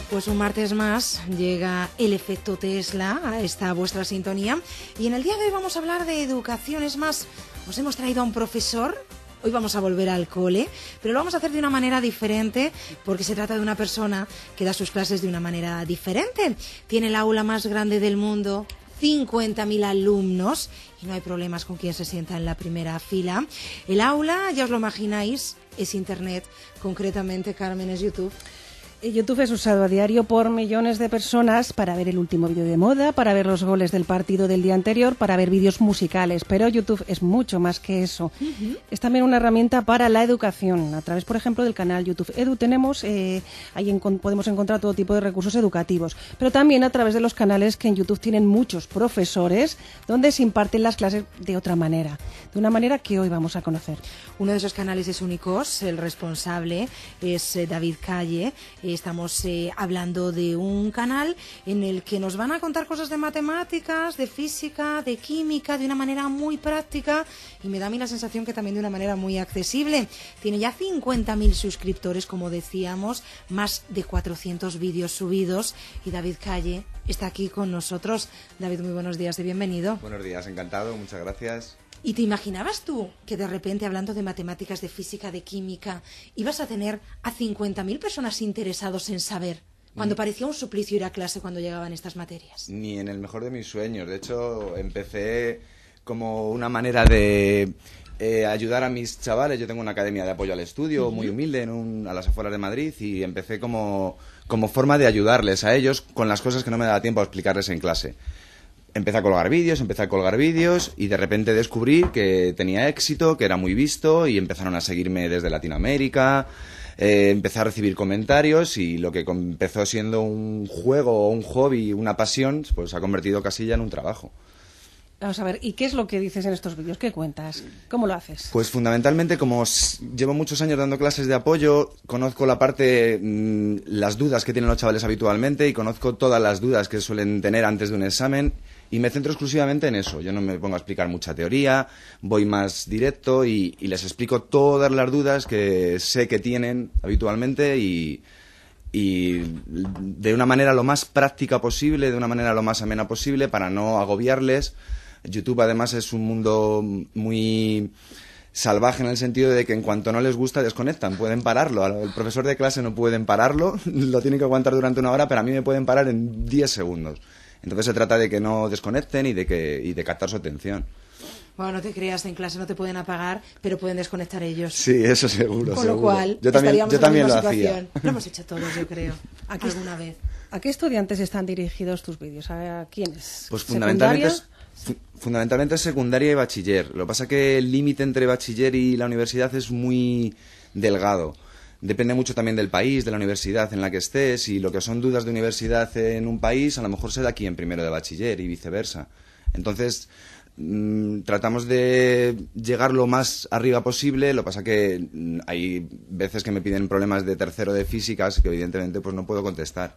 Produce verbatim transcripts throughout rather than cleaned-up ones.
Pues un martes más llega el efecto Tesla a esta vuestra sintonía y en el día de hoy vamos a hablar de educación. Es más, os hemos traído a un profesor. Hoy vamos a volver al cole, pero lo vamos a hacer de una manera diferente porque se trata de una persona que da sus clases de una manera diferente. Tiene el aula más grande del mundo, cincuenta mil alumnos y no hay problemas con quien se sienta en la primera fila. El aula, ya os lo imagináis, es Internet, concretamente, Carmen, es YouTube. YouTube es usado a diario por millones de personas para ver el último vídeo de moda, para ver los goles del partido del día anterior, para ver vídeos musicales. Pero YouTube es mucho más que eso. Uh-huh. Es también una herramienta para la educación. A través, por ejemplo, del canal YouTube Edu tenemos, eh, ahí en, podemos encontrar todo tipo de recursos educativos. Pero también a través de los canales que en YouTube tienen muchos profesores, donde se imparten las clases de otra manera. De una manera que hoy vamos a conocer. Uno de esos canales es Unicos, el responsable es eh, David Calle. Estamos eh, hablando de un canal en el que nos van a contar cosas de matemáticas, de física, de química, de una manera muy práctica y me da a mí la sensación que también de una manera muy accesible. Tiene ya cincuenta mil suscriptores, como decíamos, más de cuatrocientos vídeos subidos y David Calle está aquí con nosotros. David, muy buenos días y bienvenido. Buenos días, encantado, muchas gracias. ¿Y te imaginabas tú que de repente, hablando de matemáticas, de física, de química, ibas a tener a cincuenta mil personas interesados en saber, cuando parecía un suplicio ir a clase cuando llegaban estas materias? Ni en el mejor de mis sueños. De hecho, empecé como una manera de eh, ayudar a mis chavales. Yo tengo una academia de apoyo al estudio, uh-huh. muy humilde, en un, a las afueras de Madrid, y empecé como, como forma de ayudarles a ellos con las cosas que no me daba tiempo a explicarles en clase. Empecé a colgar vídeos, empecé a colgar vídeos y de repente descubrí que tenía éxito, que era muy visto y empezaron a seguirme desde Latinoamérica. Eh, empecé a recibir comentarios y lo que empezó siendo un juego, un hobby, una pasión, pues se ha convertido casi ya en un trabajo. Vamos a ver, ¿y qué es lo que dices en estos vídeos? ¿Qué cuentas? ¿Cómo lo haces? Pues fundamentalmente, como llevo muchos años dando clases de apoyo, conozco la parte, mmm, las dudas que tienen los chavales habitualmente y conozco todas las dudas que suelen tener antes de un examen y me centro exclusivamente en eso. Yo no me pongo a explicar mucha teoría, voy más directo y, y les explico todas las dudas que sé que tienen habitualmente y, y de una manera lo más práctica posible, de una manera lo más amena posible para no agobiarles. YouTube además es un mundo muy salvaje en el sentido de que en cuanto no les gusta desconectan, pueden pararlo. El profesor de clase no pueden pararlo, lo tienen que aguantar durante una hora, pero a mí me pueden parar en diez segundos. Entonces se trata de que no desconecten y de que y de captar su atención. Bueno, no te creas, en clase no te pueden apagar, pero pueden desconectar ellos. Sí, eso seguro. Con seguro. lo cual, yo también, estaríamos yo en la también misma lo situación. hacía. Lo hemos hecho todos, yo creo, ¿A qué, alguna vez. ¿A qué estudiantes están dirigidos tus vídeos? ¿A quiénes? Pues fundamentalmente es, fu fundamentalmente es secundaria y bachiller. Lo que pasa es que el límite entre bachiller y la universidad es muy delgado. Depende mucho también del país, de la universidad en la que estés, y lo que son dudas de universidad en un país a lo mejor se da aquí en primero de bachiller y viceversa. Entonces mmm, tratamos de llegar lo más arriba posible. Lo que pasa que mmm, hay veces que me piden problemas de tercero de físicas que evidentemente pues no puedo contestar.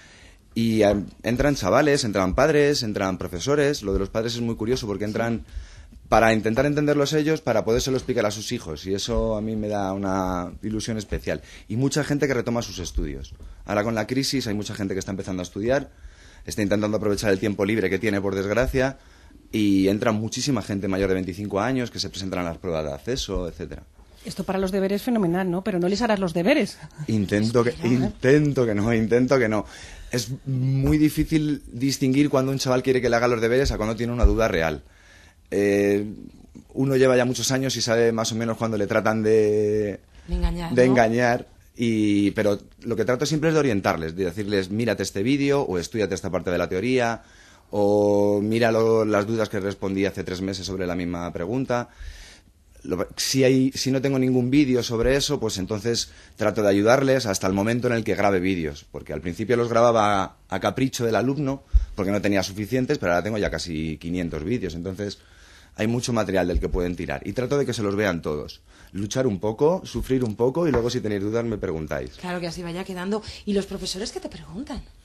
Y eh, entran chavales, entran padres, entran profesores. Lo de los padres es muy curioso porque entran para intentar entenderlos ellos, para podérselo explicar a sus hijos. Y eso a mí me da una ilusión especial. Y mucha gente que retoma sus estudios. Ahora con la crisis hay mucha gente que está empezando a estudiar, está intentando aprovechar el tiempo libre que tiene, por desgracia, y entra muchísima gente mayor de veinticinco años que se presentan a las pruebas de acceso, etcétera. Esto para los deberes es fenomenal, ¿no? Pero no les harás los deberes. Intento que, intento que no, intento que no. Es muy difícil distinguir cuando un chaval quiere que le haga los deberes a cuando tiene una duda real. Eh, uno lleva ya muchos años y sabe más o menos cuando le tratan de, de engañar, de ¿no? engañar y, pero lo que trato siempre es de orientarles, de decirles mírate este vídeo o estúdiate esta parte de la teoría o mira lo, las dudas que respondí hace tres meses sobre la misma pregunta. Lo, si, hay, si no tengo ningún vídeo sobre eso, pues entonces trato de ayudarles hasta el momento en el que grabe vídeos, porque al principio los grababa a, a capricho del alumno porque no tenía suficientes, pero ahora tengo ya casi quinientos vídeos, entonces hay mucho material del que pueden tirar y trato de que se los vean todos. Luchar un poco, sufrir un poco y luego si tenéis dudas me preguntáis. Claro, que así vaya quedando. ¿Y los profesores qué te preguntan?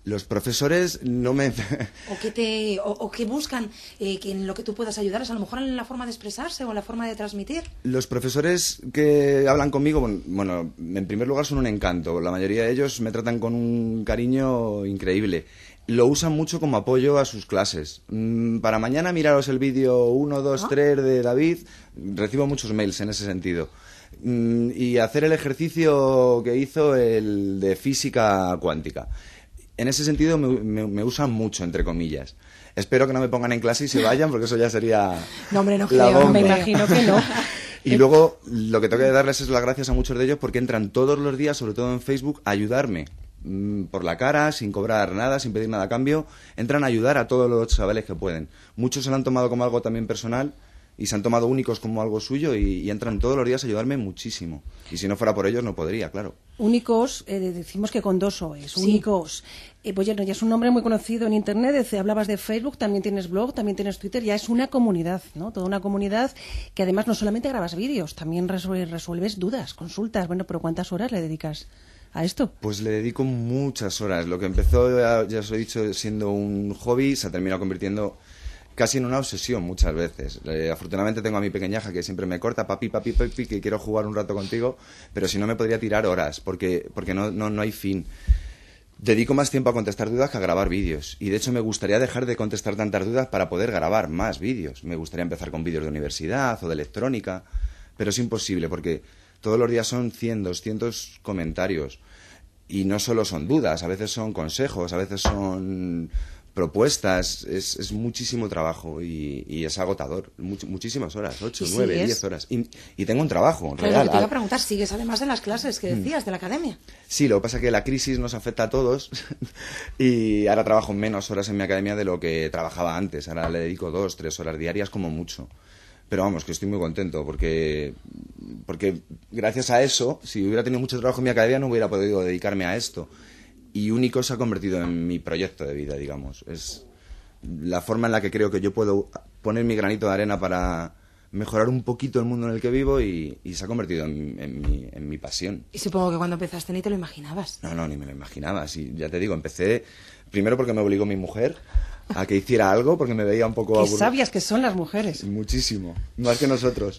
Los profesores no me... o que te o, o que buscan eh, que en lo que tú puedas ayudarles, a lo mejor en la forma de expresarse o en la forma de transmitir. Los profesores que hablan conmigo, bueno, en primer lugar son un encanto. La mayoría de ellos me tratan con un cariño increíble. Lo usan mucho como apoyo a sus clases. Para mañana miraros el vídeo uno, dos, tres de David. Recibo muchos mails en ese sentido. Y hacer el ejercicio que hizo el de física cuántica. En ese sentido me, me, me usan mucho, entre comillas. Espero que no me pongan en clase y se vayan, porque eso ya sería no, hombre, no la creo, bomba. Me imagino que no. Y luego, lo que tengo que darles es las gracias a muchos de ellos porque entran todos los días, sobre todo en Facebook, a ayudarme. Mm, por la cara, sin cobrar nada, sin pedir nada a cambio. Entran a ayudar a todos los chavales que pueden. Muchos se lo han tomado como algo también personal y se han tomado únicos como algo suyo y, y entran todos los días a ayudarme muchísimo. Y si no fuera por ellos no podría, claro. Únicos, eh, decimos que con dos O's, sí. Únicos. Eh, pues ya, ya es un nombre muy conocido en Internet, desde, hablabas de Facebook, también tienes blog, también tienes Twitter, ya es una comunidad, ¿no? Toda una comunidad que además no solamente grabas vídeos, también resuelves, resuelves dudas, consultas. Bueno, pero ¿cuántas horas le dedicas a esto? Pues le dedico muchas horas. Lo que empezó, ya, ya os he dicho, siendo un hobby, se ha terminado convirtiendo casi en una obsesión muchas veces. Eh, afortunadamente tengo a mi pequeñaja que siempre me corta, papi, papi, papi, que quiero jugar un rato contigo, pero si no me podría tirar horas, porque, porque no, no, no hay fin. Dedico más tiempo a contestar dudas que a grabar vídeos, y de hecho me gustaría dejar de contestar tantas dudas para poder grabar más vídeos. Me gustaría empezar con vídeos de universidad o de electrónica, pero es imposible porque todos los días son cien, doscientos comentarios, y no solo son dudas, a veces son consejos, a veces son propuestas, es, es muchísimo trabajo y, y es agotador, Much, muchísimas horas, ocho, nueve, diez horas. Y, y tengo un trabajo, claro, real. Lo que te iba a preguntar, ¿sigues además de las clases que decías, de la academia? Sí, lo que pasa es que la crisis nos afecta a todos y ahora trabajo menos horas en mi academia de lo que trabajaba antes. Ahora le dedico dos, tres horas diarias como mucho. Pero vamos, que estoy muy contento porque, porque gracias a eso, si hubiera tenido mucho trabajo en mi academia no hubiera podido dedicarme a esto. Y Único se ha convertido en mi proyecto de vida, digamos. Es la forma en la que creo que yo puedo poner mi granito de arena para mejorar un poquito el mundo en el que vivo y, y se ha convertido en, en, mi, en mi pasión. Y supongo que cuando empezaste ni te lo imaginabas. No, no, ni me lo imaginaba. Sí, ya te digo, empecé primero porque me obligó mi mujer a que hiciera algo porque me veía un poco Qué aburrido. sabias que son las mujeres. Muchísimo, más que nosotros.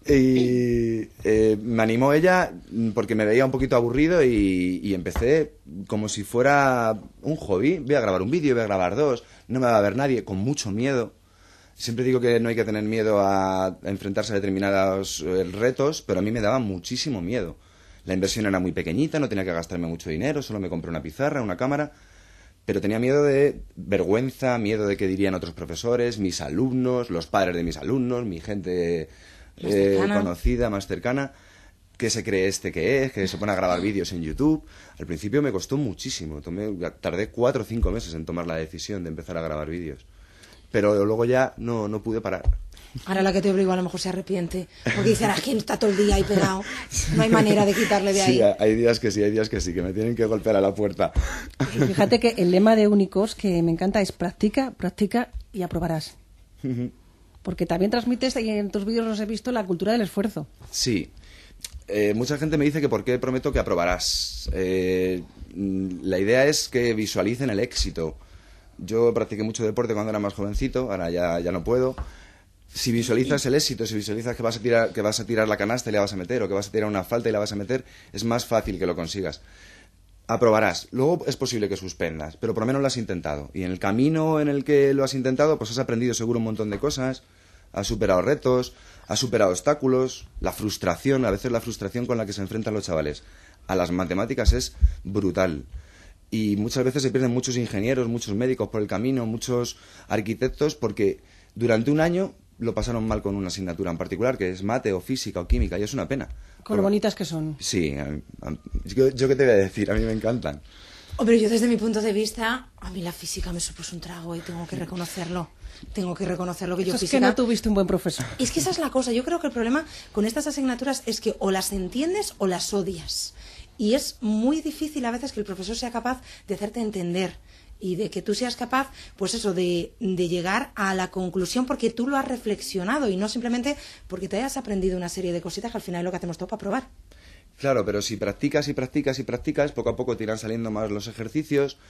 Y eh, me animó ella porque me veía un poquito aburrido y, y empecé como si fuera un hobby. Voy a grabar un vídeo, voy a grabar dos, no me va a ver nadie, con mucho miedo. Siempre digo que no hay que tener miedo a, a enfrentarse a determinados eh, retos, pero a mí me daba muchísimo miedo. La inversión era muy pequeñita, no tenía que gastarme mucho dinero, solo me compré una pizarra, una cámara, pero tenía miedo de vergüenza, miedo de qué dirían otros profesores, mis alumnos, los padres de mis alumnos, mi gente eh, conocida, más cercana, que se cree este que es, que se pone a grabar vídeos en YouTube. Al principio me costó muchísimo, tomé, tardé cuatro o cinco meses en tomar la decisión de empezar a grabar vídeos. Pero luego ya no, no pude parar. Ahora la que te obligo a lo mejor se arrepiente, porque dice, ¿a quién está todo el día ahí pegado? No hay manera de quitarle de ahí. Sí, hay días que sí, hay días que sí, que me tienen que golpear a la puerta. Y fíjate que el lema de Únicos, que me encanta, es practica, practica y aprobarás. Porque también transmites, y en tus vídeos los he visto, la cultura del esfuerzo. Sí. Eh, mucha gente me dice que por qué prometo que aprobarás. Eh, la idea es que visualicen el éxito. Yo practiqué mucho deporte cuando era más jovencito, ahora ya, ya no puedo. Si visualizas el éxito, si visualizas que vas a tirar, que vas a tirar la canasta y la vas a meter, o que vas a tirar una falta y la vas a meter, es más fácil que lo consigas. Aprobarás. Luego es posible que suspendas, pero por lo menos lo has intentado. Y en el camino en el que lo has intentado, pues has aprendido seguro un montón de cosas, has superado retos, has superado obstáculos, la frustración, a veces la frustración con la que se enfrentan los chavales a las matemáticas es brutal. Y muchas veces se pierden muchos ingenieros, muchos médicos por el camino, muchos arquitectos, porque durante un año lo pasaron mal con una asignatura en particular, que es mate o física o química, y es una pena. Con lo bonitas que son. Sí, a, a, yo, yo qué te voy a decir, a mí me encantan. Hombre, yo desde mi punto de vista, a mí la física me supuso un trago y tengo que reconocerlo. Tengo que reconocerlo que yo Eso física... es que no tuviste un buen profesor. Y es que esa es la cosa. Yo creo que el problema con estas asignaturas es que o las entiendes o las odias. Y es muy difícil a veces que el profesor sea capaz de hacerte entender y de que tú seas capaz, pues eso, de, de llegar a la conclusión porque tú lo has reflexionado y no simplemente porque te hayas aprendido una serie de cositas que al final es lo que hacemos todo para probar. Claro, pero si practicas y practicas y practicas, poco a poco te irán saliendo más los ejercicios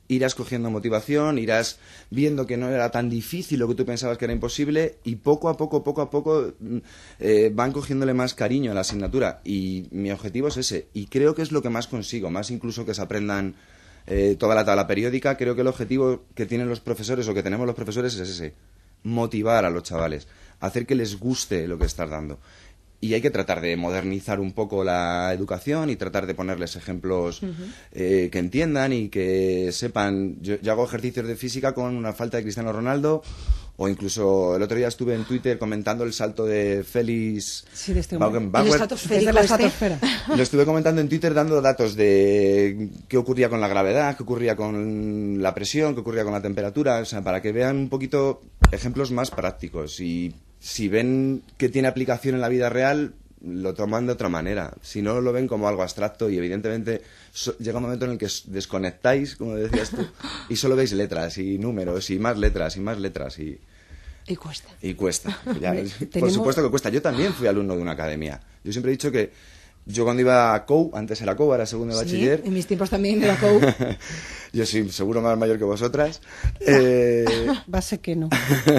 irás cogiendo motivación, irás viendo que no era tan difícil lo que tú pensabas que era imposible y poco a poco, poco a poco eh, van cogiéndole más cariño a la asignatura y mi objetivo es ese y creo que es lo que más consigo, más incluso que se aprendan eh, toda la tabla periódica, creo que el objetivo que tienen los profesores o que tenemos los profesores es ese, motivar a los chavales, hacer que les guste lo que estás dando. Y hay que tratar de modernizar un poco la educación y tratar de ponerles ejemplos uh-huh. eh, que entiendan y que sepan. Yo, yo hago ejercicios de física con una falta de Cristiano Ronaldo o incluso el otro día estuve en Twitter comentando el salto de Félix sí, de este Baukenbauer. El estratosférico la estratosfera. Este. Lo estuve comentando en Twitter dando datos de qué ocurría con la gravedad, qué ocurría con la presión, qué ocurría con la temperatura, o sea, para que vean un poquito ejemplos más prácticos y si ven que tiene aplicación en la vida real, lo toman de otra manera. Si no, lo ven como algo abstracto y evidentemente so, llega un momento en el que desconectáis, como decías tú, y solo veis letras y números y más letras y más letras y... Y cuesta. Y cuesta. Ya, por Tenemos... supuesto que cuesta. Yo también fui alumno de una academia. Yo siempre he dicho que yo cuando iba a C O U, antes era C O U, ahora segundo de sí, bachiller. En mis tiempos también era C O U. Yo soy seguro más mayor que vosotras. Eh... Va a ser que no.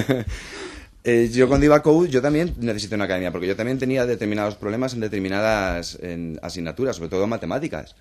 Eh, yo cuando iba a C O U, yo también necesité una academia, porque yo también tenía determinados problemas en determinadas en asignaturas, sobre todo en matemáticas.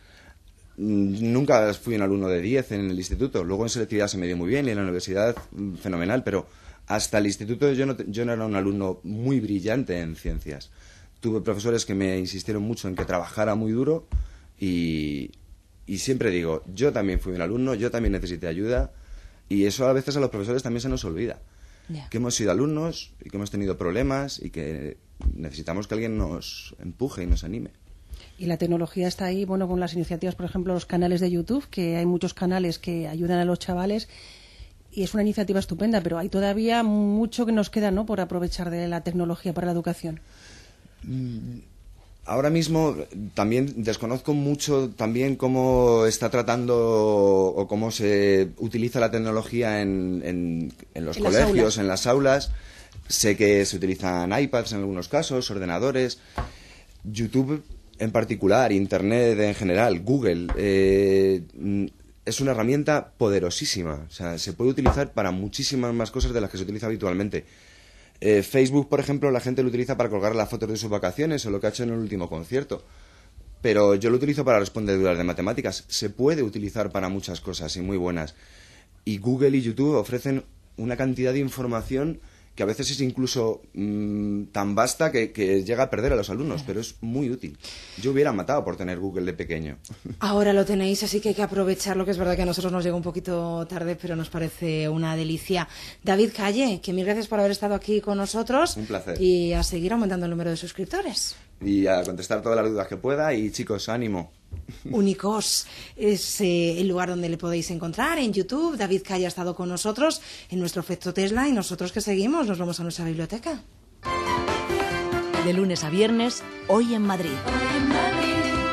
Nunca fui un alumno de diez en el instituto, luego en selectividad se me dio muy bien y en la universidad fenomenal, pero hasta el instituto yo no, yo no era un alumno muy brillante en ciencias. Tuve profesores que me insistieron mucho en que trabajara muy duro y, y siempre digo, yo también fui un alumno, yo también necesité ayuda y eso a veces a los profesores también se nos olvida. Yeah. Que hemos sido alumnos y que hemos tenido problemas y que necesitamos que alguien nos empuje y nos anime. Y la tecnología está ahí, bueno, con las iniciativas, por ejemplo, los canales de YouTube, que hay muchos canales que ayudan a los chavales y es una iniciativa estupenda, pero hay todavía mucho que nos queda, ¿no?, por aprovechar de la tecnología para la educación. Mm. Ahora mismo también desconozco mucho también cómo está tratando o cómo se utiliza la tecnología en, en, en los en colegios, las en las aulas. Sé que se utilizan iPads en algunos casos, ordenadores, YouTube en particular, Internet en general, Google. Eh, es una herramienta poderosísima. O sea, se puede utilizar para muchísimas más cosas de las que se utiliza habitualmente. Eh, Facebook, por ejemplo, la gente lo utiliza para colgar las fotos de sus vacaciones o lo que ha hecho en el último concierto. Pero yo lo utilizo para responder dudas de matemáticas. Se puede utilizar para muchas cosas y muy buenas. Y Google y YouTube ofrecen una cantidad de información que a veces es incluso mmm, tan vasta que, que llega a perder a los alumnos, pero es muy útil. Yo hubiera matado por tener Google de pequeño. Ahora lo tenéis, así que hay que aprovecharlo, que es verdad que a nosotros nos llega un poquito tarde, pero nos parece una delicia. David Calle, que mil gracias por haber estado aquí con nosotros. Un placer. Y a seguir aumentando el número de suscriptores. Y a contestar todas las dudas que pueda. Y chicos, ánimo. Unicos es eh, el lugar donde le podéis encontrar en YouTube. David Calle ha estado con nosotros en nuestro Efecto Tesla y nosotros que seguimos nos vamos a nuestra biblioteca. De lunes a viernes, Hoy en Madrid. Hoy en Madrid.